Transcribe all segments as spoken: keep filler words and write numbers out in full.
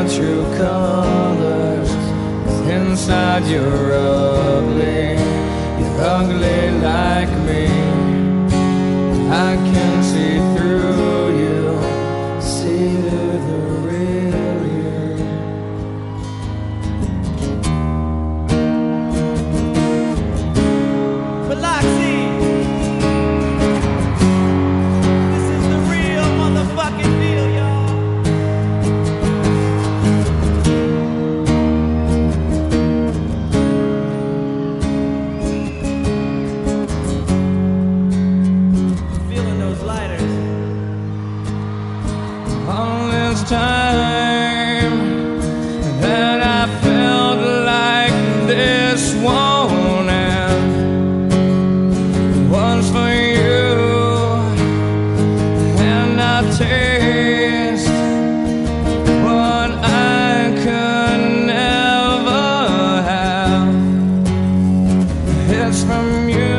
true colors. 'Cause inside you're ugly, you're ugly like me. I can see through you, see through the real you. Biloxi, this is the real motherfucking deal, y'all. Feeling those lighters. All this time that I felt like this won't end was for you, and I taste what I could never have. It's from you.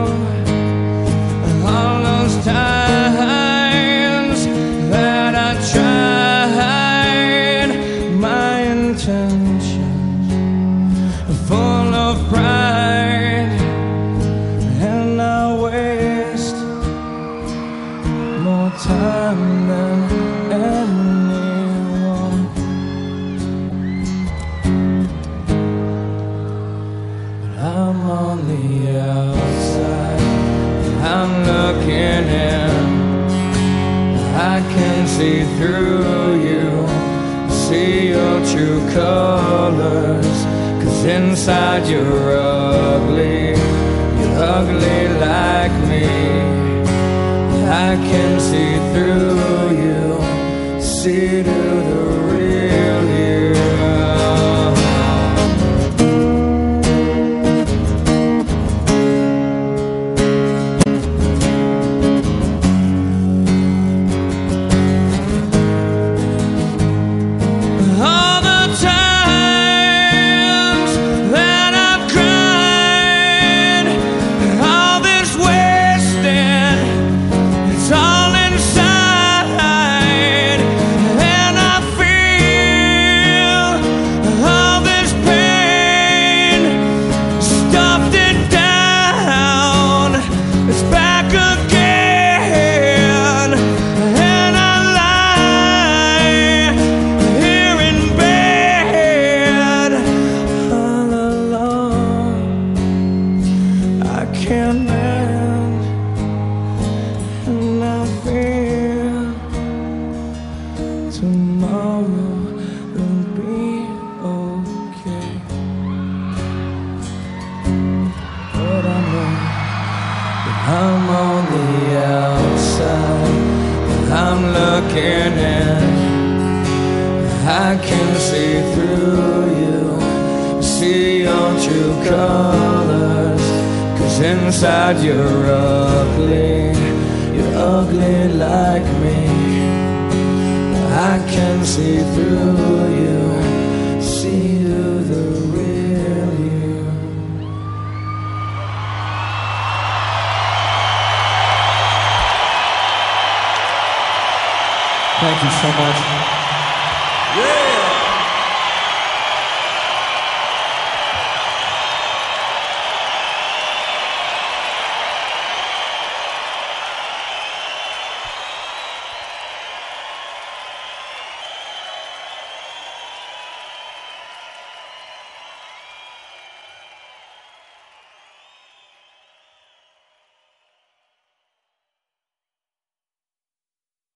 All those times that I tried my intentions, full of pride, and I waste more time than anyone. But I'm on the outside, I'm looking in. I can see through you, see your true colors. 'Cause inside you're ugly, you're ugly like me. I can see through you, see through the real you. All the times that I've cried, all this wasted, it's all inside, and I feel all this pain, stuffed it down, it's back again, and I lie here in bed all alone. I can't mend, and I feel tomorrow will be okay. But I know that I'm on the outside, and I'm looking in. I can see through you, see your true colors. 'Cause inside you're ugly, you're ugly like me. I can see through you, see you the real you. Thank you so much. Yeah.